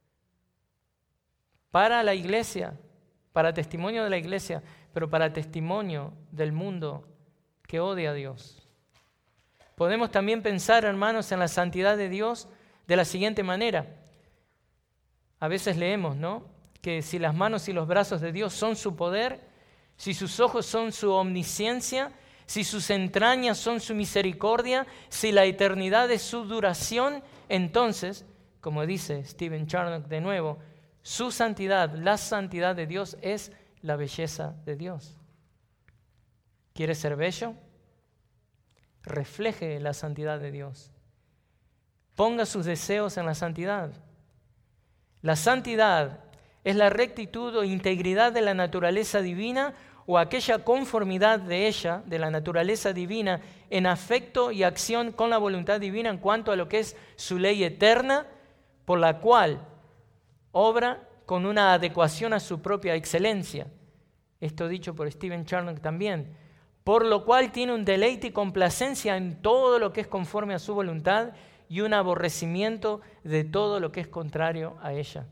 S1: Para la iglesia, para testimonio de la iglesia, pero para testimonio del mundo que odia a Dios. Podemos también pensar, hermanos, en la santidad de Dios de la siguiente manera. A veces leemos, ¿no?, que si las manos y los brazos de Dios son su poder, si sus ojos son su omnisciencia, si sus entrañas son su misericordia, si la eternidad es su duración, entonces, como dice Stephen Charnock de nuevo, su santidad, la santidad de Dios es la belleza de Dios. ¿Quiere ser bello? Refleje la santidad de Dios. Ponga sus deseos en la santidad. La santidad es la rectitud o integridad de la naturaleza divina o aquella conformidad de ella, de la naturaleza divina, en afecto y acción con la voluntad divina en cuanto a lo que es su ley eterna, por la cual obra con una adecuación a su propia excelencia. Esto dicho por Stephen Charnock también. Por lo cual tiene un deleite y complacencia en todo lo que es conforme a su voluntad y un aborrecimiento de todo lo que es contrario a ella.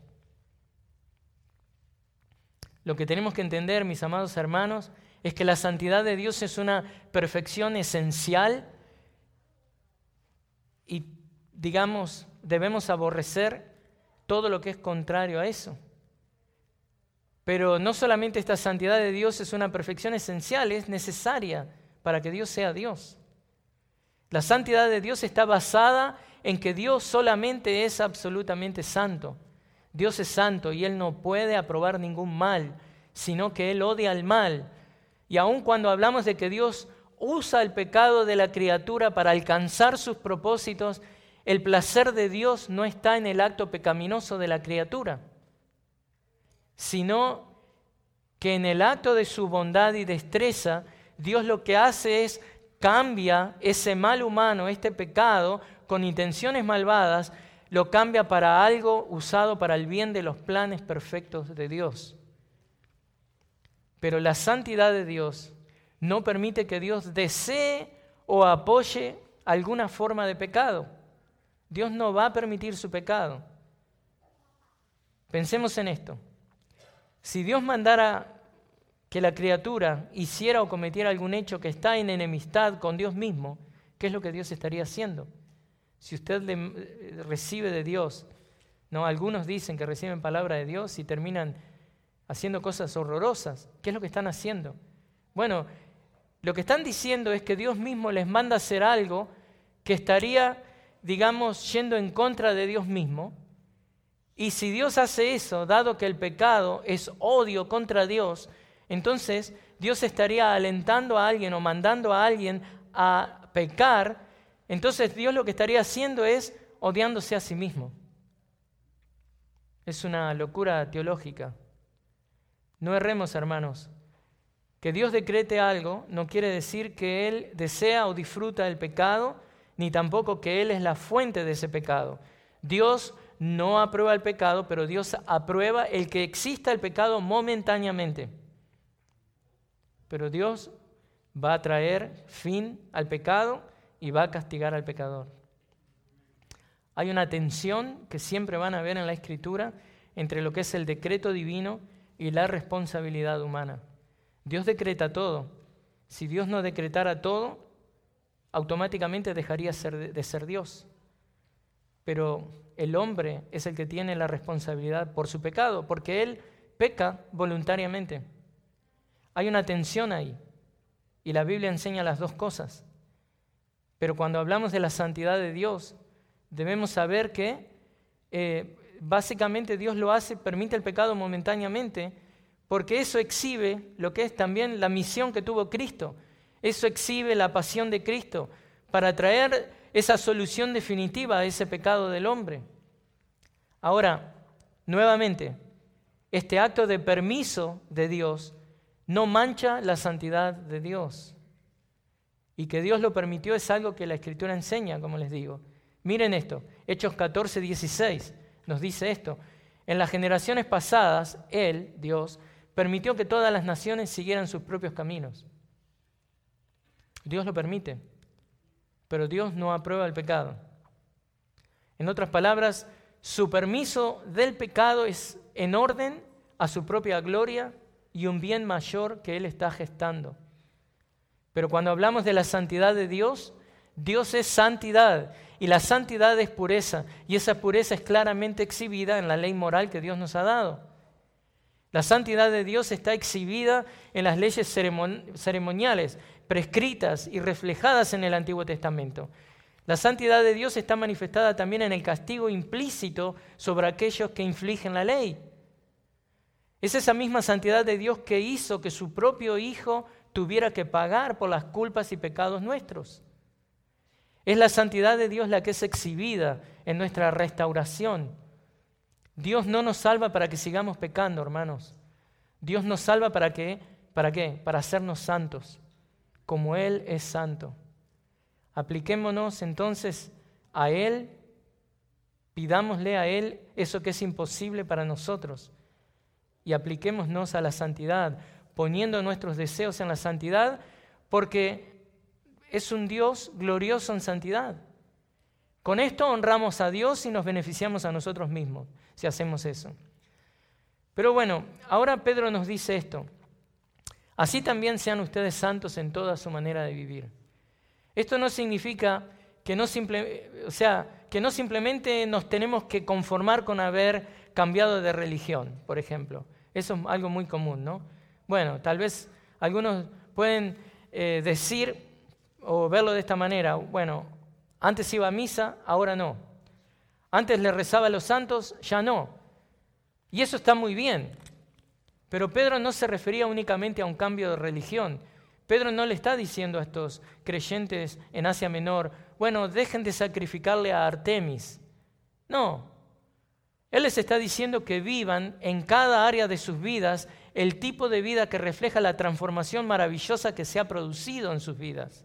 S1: Lo que tenemos que entender, mis amados hermanos, es que la santidad de Dios es una perfección esencial y, digamos, debemos aborrecer todo lo que es contrario a eso. Pero no solamente esta santidad de Dios es una perfección esencial, es necesaria para que Dios sea Dios. La santidad de Dios está basada en que Dios solamente es absolutamente santo. Dios es santo y Él no puede aprobar ningún mal, sino que Él odia el mal. Y aun cuando hablamos de que Dios usa el pecado de la criatura para alcanzar sus propósitos, el placer de Dios no está en el acto pecaminoso de la criatura, sino que en el acto de su bondad y destreza, Dios lo que hace es cambia ese mal humano, este pecado, con intenciones malvadas, lo cambia para algo usado para el bien de los planes perfectos de Dios. Pero la santidad de Dios no permite que Dios desee o apoye alguna forma de pecado. Dios no va a permitir su pecado. Pensemos en esto. Si Dios mandara que la criatura hiciera o cometiera algún hecho que está en enemistad con Dios mismo, ¿qué es lo que Dios estaría haciendo? Si usted recibe de Dios ¿no? Algunos dicen que reciben palabra de Dios y terminan haciendo cosas horrorosas. ¿Qué es lo que están haciendo? Bueno, lo que están diciendo es que Dios mismo les manda hacer algo que estaría, digamos, yendo en contra de Dios mismo. Y si Dios hace eso, dado que el pecado es odio contra Dios, entonces Dios estaría alentando a alguien o mandando a alguien a pecar. Entonces Dios lo que estaría haciendo es odiándose a sí mismo. Es una locura teológica. No erremos, hermanos. Que Dios decrete algo no quiere decir que Él desea o disfruta del pecado, ni tampoco que Él es la fuente de ese pecado. Dios no aprueba el pecado, pero Dios aprueba el que exista el pecado momentáneamente. Pero Dios va a traer fin al pecado y va a castigar al pecador. Hay una tensión que siempre van a ver en la Escritura entre lo que es el decreto divino y la responsabilidad humana. Dios decreta todo. Si Dios no decretara todo, automáticamente dejaría de ser Dios. Pero el hombre es el que tiene la responsabilidad por su pecado, porque él peca voluntariamente. Hay una tensión ahí, y la Biblia enseña las dos cosas. Pero cuando hablamos de la santidad de Dios, debemos saber que básicamente Dios lo hace, permite el pecado momentáneamente, porque eso exhibe lo que es también la misión que tuvo Cristo. Eso exhibe la pasión de Cristo para traer esa solución definitiva a ese pecado del hombre. Ahora, nuevamente, este acto de permiso de Dios no mancha la santidad de Dios. Y que Dios lo permitió es algo que la Escritura enseña, como les digo. Miren esto, Hechos 14, 16, nos dice esto. En las generaciones pasadas, Él, Dios, permitió que todas las naciones siguieran sus propios caminos. Dios lo permite, pero Dios no aprueba el pecado. En otras palabras, su permiso del pecado es en orden a su propia gloria y un bien mayor que Él está gestando. Pero cuando hablamos de la santidad de Dios, Dios es santidad y la santidad es pureza, y esa pureza es claramente exhibida en la ley moral que Dios nos ha dado. La santidad de Dios está exhibida en las leyes ceremoniales, prescritas y reflejadas en el Antiguo Testamento. La santidad de Dios está manifestada también en el castigo implícito sobre aquellos que infligen la ley. Es esa misma santidad de Dios que hizo que su propio Hijo tuviera que pagar por las culpas y pecados nuestros. Es la santidad de Dios la que es exhibida en nuestra restauración. Dios no nos salva para que sigamos pecando, hermanos. Dios nos salva ¿para qué? Para hacernos santos, como Él es santo. Apliquémonos entonces a Él, pidámosle a Él eso que es imposible para nosotros y apliquémonos a la santidad, poniendo nuestros deseos en la santidad, porque es un Dios glorioso en santidad. Con esto honramos a Dios y nos beneficiamos a nosotros mismos, si hacemos eso. Pero bueno, ahora Pedro nos dice esto. Así también sean ustedes santos en toda su manera de vivir. Esto no significa que no simplemente nos tenemos que conformar con haber cambiado de religión, por ejemplo. Eso es algo muy común, ¿no? Bueno, tal vez algunos pueden decir o verlo de esta manera. Bueno, antes iba a misa, ahora no. Antes le rezaba a los santos, ya no. Y eso está muy bien. Pero Pedro no se refería únicamente a un cambio de religión. Pedro no le está diciendo a estos creyentes en Asia Menor, bueno, dejen de sacrificarle a Artemis. No. Él les está diciendo que vivan en cada área de sus vidas el tipo de vida que refleja la transformación maravillosa que se ha producido en sus vidas.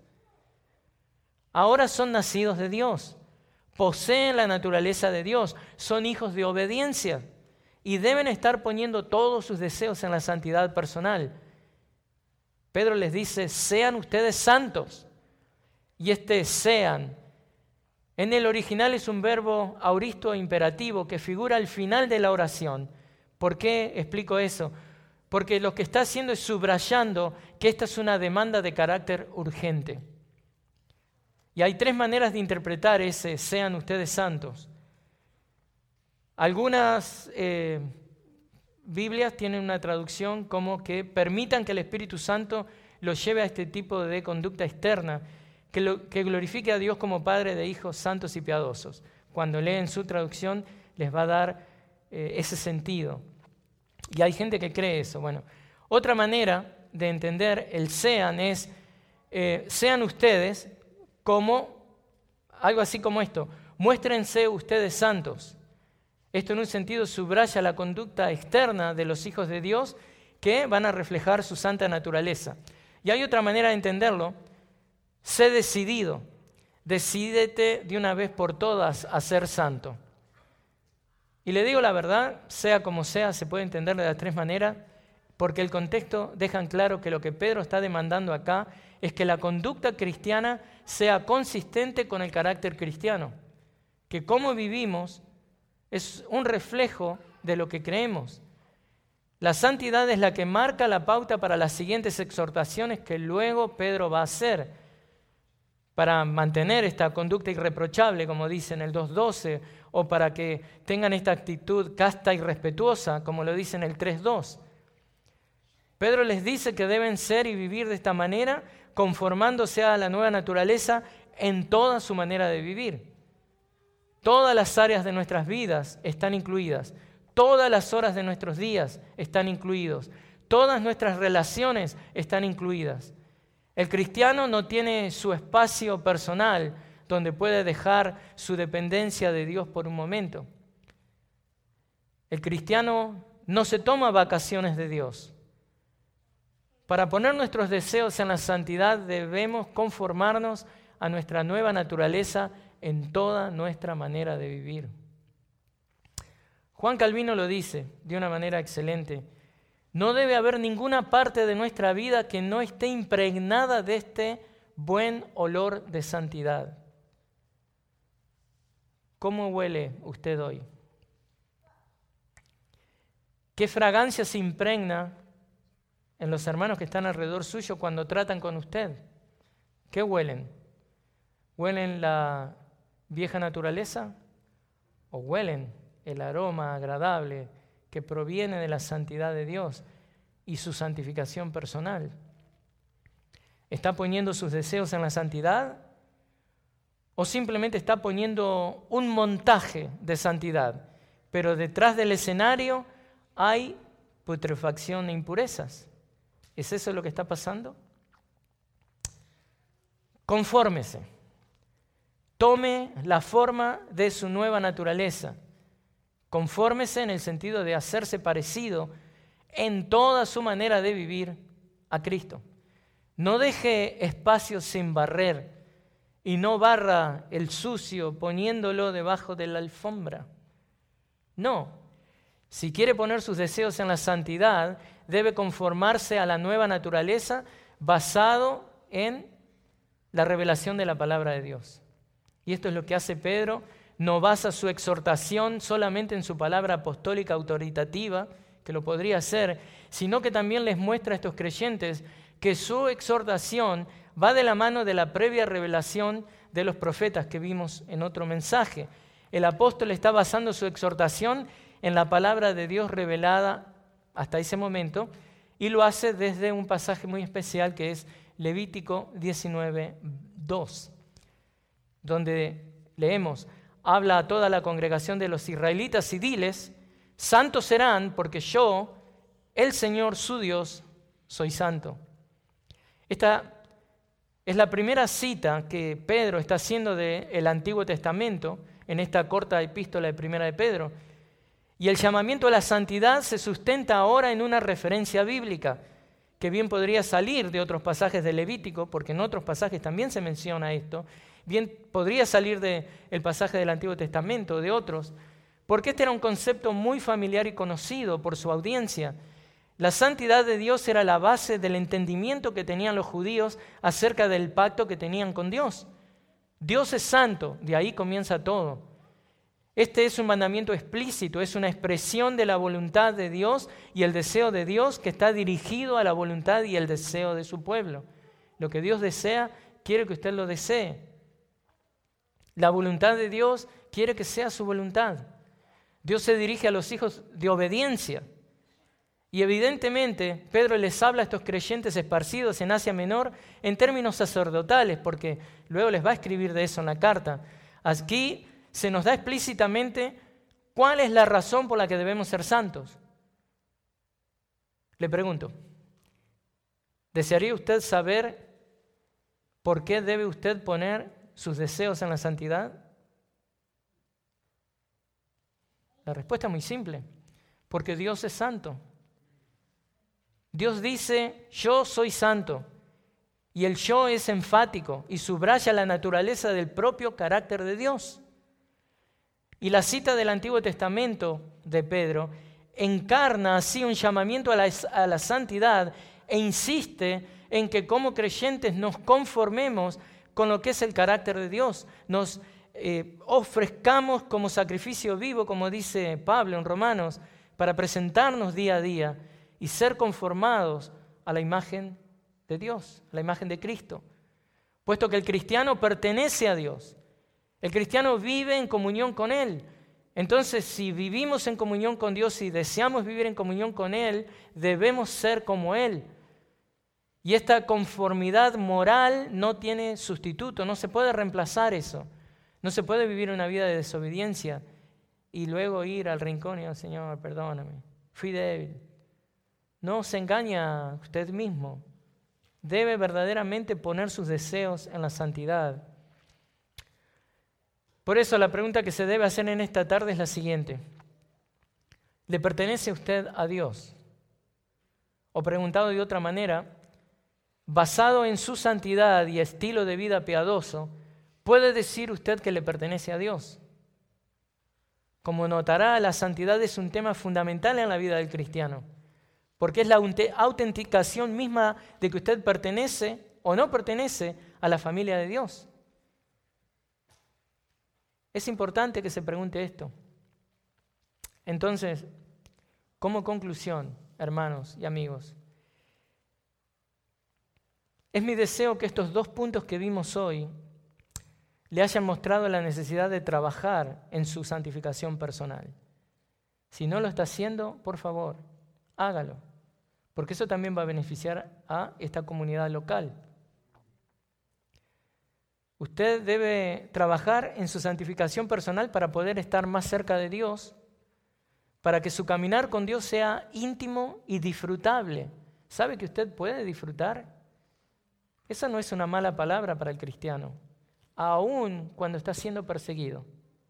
S1: Ahora son nacidos de Dios, poseen la naturaleza de Dios, son hijos de obediencia y deben estar poniendo todos sus deseos en la santidad personal. Pedro les dice, sean ustedes santos. Y sean, en el original es un verbo auristo imperativo que figura al final de la oración. ¿Por qué explico eso? Porque lo que está haciendo es subrayando que esta es una demanda de carácter urgente. Y hay tres maneras de interpretar ese sean ustedes santos. Algunas Biblias tienen una traducción como que permitan que el Espíritu Santo los lleve a este tipo de conducta externa, que glorifique a Dios como Padre de hijos santos y piadosos. Cuando leen su traducción les va a dar ese sentido. Y hay gente que cree eso. Bueno, otra manera de entender el sean es, sean ustedes como, algo así como esto, muéstrense ustedes santos. Esto en un sentido subraya la conducta externa de los hijos de Dios que van a reflejar su santa naturaleza. Y hay otra manera de entenderlo, sé decidido, decídete de una vez por todas a ser santo. Y le digo la verdad, sea como sea, se puede entender de las tres maneras, porque el contexto deja en claro que lo que Pedro está demandando acá es que la conducta cristiana sea consistente con el carácter cristiano, que cómo vivimos es un reflejo de lo que creemos. La santidad es la que marca la pauta para las siguientes exhortaciones que luego Pedro va a hacer para mantener esta conducta irreprochable, como dice en el 2.12, o para que tengan esta actitud casta y respetuosa, como lo dice en el 3.2. Pedro les dice que deben ser y vivir de esta manera, conformándose a la nueva naturaleza en toda su manera de vivir. Todas las áreas de nuestras vidas están incluidas. Todas las horas de nuestros días están incluidos. Todas nuestras relaciones están incluidas. El cristiano no tiene su espacio personal donde puede dejar su dependencia de Dios por un momento. El cristiano no se toma vacaciones de Dios. Para poner nuestros deseos en la santidad debemos conformarnos a nuestra nueva naturaleza en toda nuestra manera de vivir. Juan Calvino lo dice de una manera excelente. No debe haber ninguna parte de nuestra vida que no esté impregnada de este buen olor de santidad. ¿Cómo huele usted hoy? ¿Qué fragancia se impregna en los hermanos que están alrededor suyo cuando tratan con usted? ¿Qué huelen? ¿Huelen la vieja naturaleza o huelen el aroma agradable que proviene de la santidad de Dios y su santificación personal? ¿Está poniendo sus deseos en la santidad o simplemente está poniendo un montaje de santidad, pero detrás del escenario hay putrefacción e impurezas? ¿Es eso lo que está pasando? Confórmese. Tome la forma de su nueva naturaleza. Confórmese en el sentido de hacerse parecido en toda su manera de vivir a Cristo. No deje espacios sin barrer y no barra el sucio poniéndolo debajo de la alfombra. No. Si quiere poner sus deseos en la santidad, debe conformarse a la nueva naturaleza basado en la revelación de la palabra de Dios. Y esto es lo que hace Pedro. No basa su exhortación solamente en su palabra apostólica autoritativa, que lo podría hacer, sino que también les muestra a estos creyentes que su exhortación va de la mano de la previa revelación de los profetas que vimos en otro mensaje. El apóstol está basando su exhortación en la palabra de Dios revelada hasta ese momento y lo hace desde un pasaje muy especial que es Levítico 19:2. Donde leemos, habla a toda la congregación de los israelitas y diles, santos serán porque yo, el Señor su Dios, soy santo. Esta es la primera cita que Pedro está haciendo del Antiguo Testamento en esta corta epístola de Primera de Pedro. Y el llamamiento a la santidad se sustenta ahora en una referencia bíblica que bien podría salir de otros pasajes de Levítico, porque en otros pasajes también se menciona esto. Bien podría salir del pasaje del Antiguo Testamento, de otros, porque este era un concepto muy familiar y conocido por su audiencia. La santidad de Dios era la base del entendimiento que tenían los judíos acerca del pacto que tenían con Dios. Dios es santo, de ahí comienza todo. Este es un mandamiento explícito, es una expresión de la voluntad de Dios y el deseo de Dios que está dirigido a la voluntad y el deseo de su pueblo. Lo que Dios desea, quiere que usted lo desee. La voluntad de Dios quiere que sea su voluntad. Dios se dirige a los hijos de obediencia. Y evidentemente Pedro les habla a estos creyentes esparcidos en Asia Menor en términos sacerdotales, porque luego les va a escribir de eso en la carta. Aquí se nos da explícitamente cuál es la razón por la que debemos ser santos. Le pregunto, ¿desearía usted saber por qué debe usted poner sus deseos en la santidad? La respuesta es muy simple, porque Dios es santo. Dios dice, yo soy santo, y el yo es enfático y subraya la naturaleza del propio carácter de Dios. Y la cita del Antiguo Testamento de Pedro encarna así un llamamiento a la santidad e insiste en que como creyentes nos conformemos con lo que es el carácter de Dios, nos ofrezcamos como sacrificio vivo, como dice Pablo en Romanos, para presentarnos día a día y ser conformados a la imagen de Dios, a la imagen de Cristo. Puesto que el cristiano pertenece a Dios, el cristiano vive en comunión con Él. Entonces, si vivimos en comunión con Dios y deseamos vivir en comunión con Él, debemos ser como Él. Y esta conformidad moral no tiene sustituto, no se puede reemplazar eso. No se puede vivir una vida de desobediencia y luego ir al rincón y decir, Señor, perdóname, fui débil. No se engaña usted mismo. Debe verdaderamente poner sus deseos en la santidad. Por eso la pregunta que se debe hacer en esta tarde es la siguiente. ¿Le pertenece usted a Dios? O preguntado de otra manera, basado en su santidad y estilo de vida piadoso, ¿puede decir usted que le pertenece a Dios? Como notará, la santidad es un tema fundamental en la vida del cristiano, porque es la autenticación misma de que usted pertenece o no pertenece a la familia de Dios. Es importante que se pregunte esto. Entonces, como conclusión, hermanos y amigos, es mi deseo que estos 2 puntos que vimos hoy le hayan mostrado la necesidad de trabajar en su santificación personal. Si no lo está haciendo, por favor, hágalo, porque eso también va a beneficiar a esta comunidad local. Usted debe trabajar en su santificación personal para poder estar más cerca de Dios, para que su caminar con Dios sea íntimo y disfrutable. ¿Sabe que usted puede disfrutar? Esa no es una mala palabra para el cristiano, aun cuando está siendo perseguido.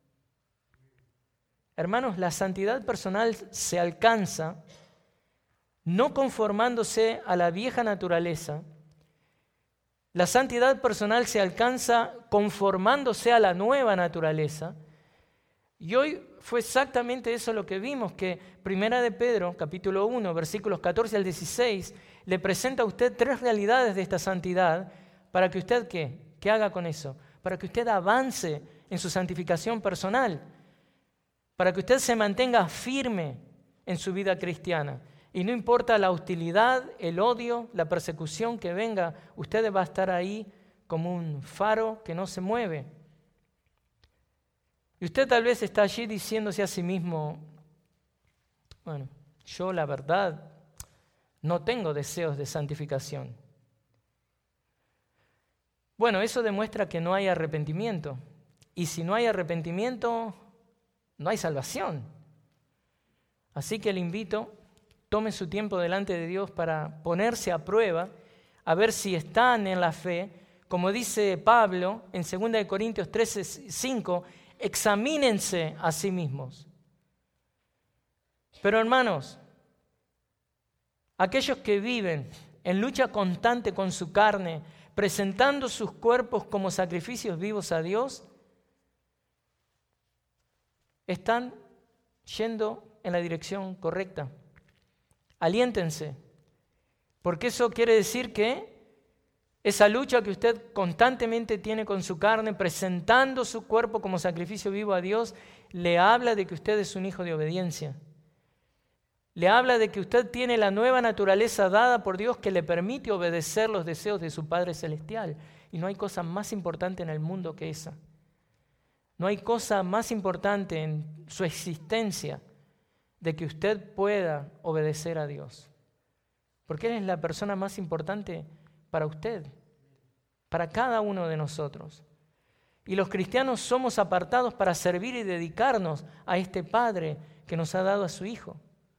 S1: Hermanos, la santidad personal se alcanza no conformándose a la vieja naturaleza. La santidad personal se alcanza conformándose a la nueva naturaleza. Y hoy fue exactamente eso lo que vimos, que Primera de Pedro, capítulo 1, versículos 14 al 16, le presenta a usted 3 realidades de esta santidad para que usted, ¿qué haga con eso? Para que usted avance en su santificación personal, para que usted se mantenga firme en su vida cristiana. Y no importa la hostilidad, el odio, la persecución que venga, usted va a estar ahí como un faro que no se mueve. Y usted tal vez está allí diciéndose a sí mismo, bueno, yo la verdad no tengo deseos de santificación. Bueno, eso demuestra que no hay arrepentimiento. Y si no hay arrepentimiento, no hay salvación. Así que le invito, tome su tiempo delante de Dios para ponerse a prueba, a ver si están en la fe. Como dice Pablo en 2 Corintios 13:5, examínense a sí mismos. Pero hermanos, aquellos que viven en lucha constante con su carne, presentando sus cuerpos como sacrificios vivos a Dios, están yendo en la dirección correcta. Aliéntense, porque eso quiere decir que esa lucha que usted constantemente tiene con su carne, presentando su cuerpo como sacrificio vivo a Dios, le habla de que usted es un hijo de obediencia. Le habla de que usted tiene la nueva naturaleza dada por Dios que le permite obedecer los deseos de su Padre Celestial. Y no hay cosa más importante en el mundo que esa. No hay cosa más importante en su existencia de que usted pueda obedecer a Dios. Porque Él es la persona más importante para usted, para cada uno de nosotros. Y los cristianos somos apartados para servir y dedicarnos a este Padre que nos ha dado a su Hijo.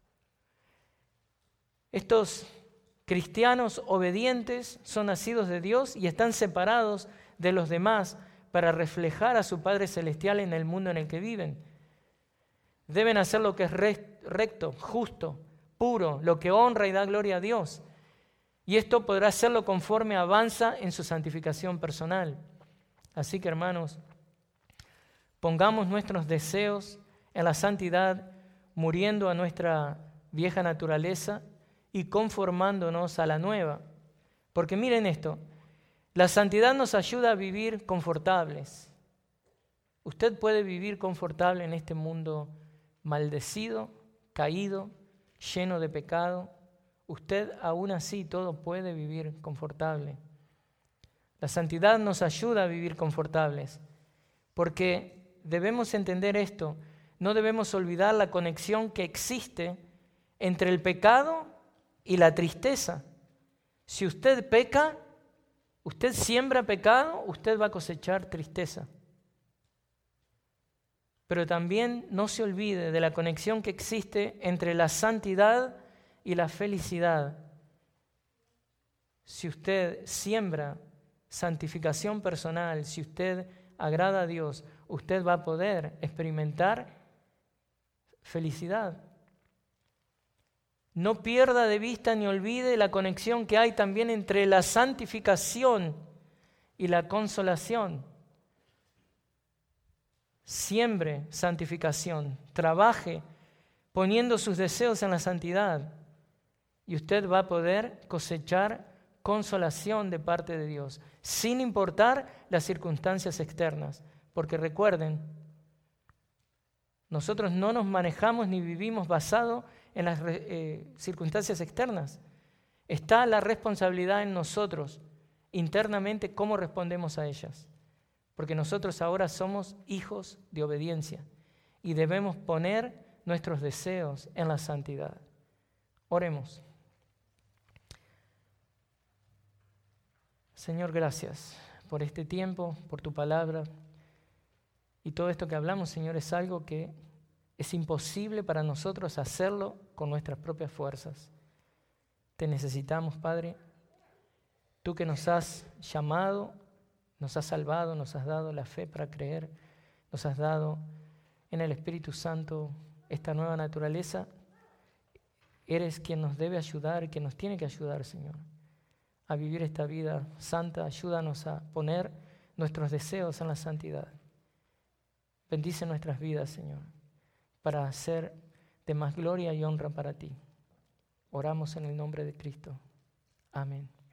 S1: Estos cristianos obedientes son nacidos de Dios y están separados de los demás para reflejar a su Padre Celestial en el mundo en el que viven. Deben hacer lo que es recto, justo, puro, lo que honra y da gloria a Dios. Y esto podrá hacerlo conforme avanza en su santificación personal. Así que, hermanos, pongamos nuestros deseos en la santidad, muriendo a nuestra vieja naturaleza y conformándonos a la nueva. Porque miren esto, la santidad nos ayuda a vivir confortables. Usted puede vivir confortable en este mundo maldecido, caído, lleno de pecado. Usted aún así todo puede vivir confortable. La santidad nos ayuda a vivir confortables, porque debemos entender esto, no debemos olvidar la conexión que existe entre el pecado y la tristeza. Si usted peca, usted siembra pecado, usted va a cosechar tristeza. Pero también no se olvide de la conexión que existe entre la santidad y la felicidad. Si usted siembra santificación personal, si usted agrada a Dios, usted va a poder experimentar felicidad. No pierda de vista ni olvide la conexión que hay también entre la santificación y la consolación. Siembre santificación, trabaje poniendo sus deseos en la santidad y usted va a poder cosechar consolación de parte de Dios, sin importar las circunstancias externas. Porque recuerden, nosotros no nos manejamos ni vivimos basado en las circunstancias externas. Está la responsabilidad en nosotros, internamente, cómo respondemos a ellas. Porque nosotros ahora somos hijos de obediencia y debemos poner nuestros deseos en la santidad. Oremos. Señor, gracias por este tiempo, por tu palabra. Y todo esto que hablamos, Señor, es algo que es imposible para nosotros hacerlo con nuestras propias fuerzas. Te necesitamos, Padre. Tú que nos has llamado, nos has salvado, nos has dado la fe para creer, nos has dado en el Espíritu Santo esta nueva naturaleza. Eres quien nos debe ayudar y quien nos tiene que ayudar, Señor, a vivir esta vida santa. Ayúdanos a poner nuestros deseos en la santidad. Bendice nuestras vidas, Señor, para hacer de más gloria y honra para ti. Oramos en el nombre de Cristo. Amén.